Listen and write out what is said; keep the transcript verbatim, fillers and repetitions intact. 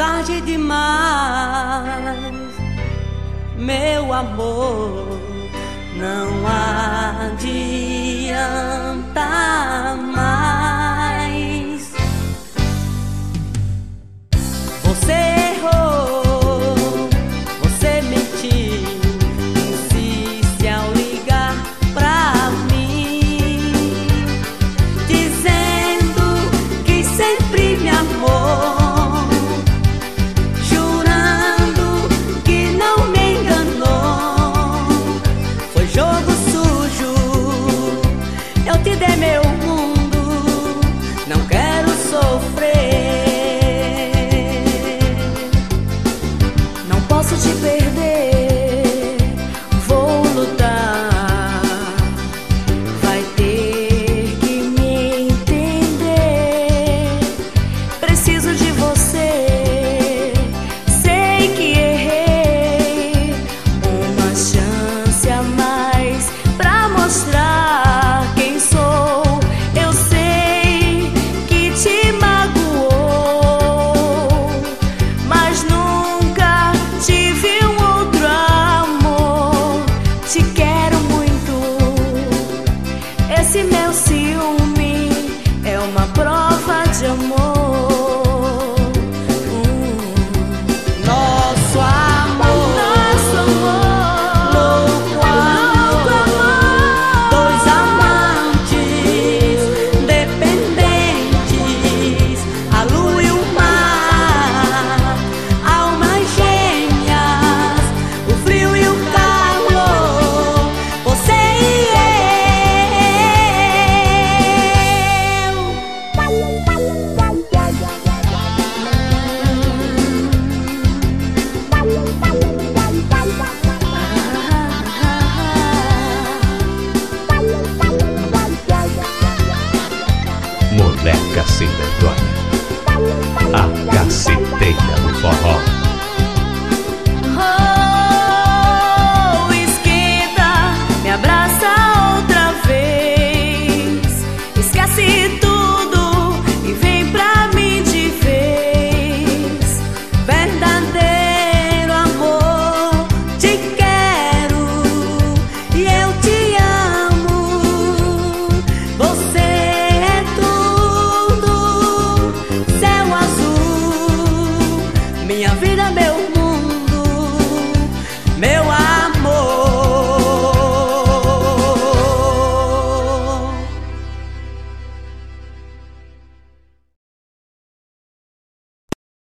tarde demais, meu amor, não adianta mais. Você errou, você mentiu, insiste ao ligar pra mim, dizendo que sempre me amou, te dei meu mundo, não quero sofrer. Não posso te perder, vou lutar. Vai ter que me entender. Preciso de você, sei que errei. Uma chance a mais pra mostrar esse meu ciúme é uma prova de amor. hum. Nosso amor, nosso amor, louco amor, dois amantes dependentes, a lua e o mar, almas gêmeas, o frio e o calor, você e eu. Moleca sem vergonha, a caceteira do forró. Oh, esquenta, me abraça outra vez, esquece tudo e vem pra mim de vez. Verdadeiro amor, te quero e eu te amo. Você minha vida.